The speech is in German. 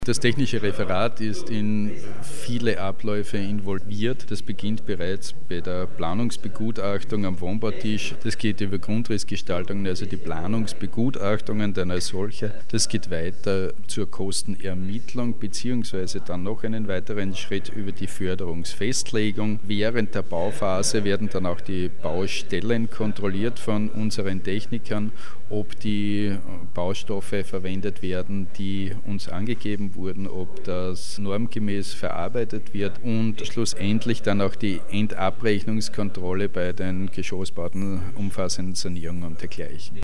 Das technische Referat ist in viele Abläufe involviert. Das beginnt bereits bei der Planungsbegutachtung am Wohnbautisch. Das geht über Grundrissgestaltungen, also die Planungsbegutachtungen dann als solche. Das geht weiter zur Kostenermittlung beziehungsweise dann noch einen weiteren Schritt über die Förderungsfestlegung. Während der Bauphase werden dann auch die Baustellen kontrolliert von unseren Technikern, ob die Baustoffe verwendet werden, die uns angegeben wurden, ob das normgemäß verarbeitet wird und schlussendlich dann auch die Endabrechnungskontrolle bei den Geschossbauten, umfassenden Sanierungen und dergleichen.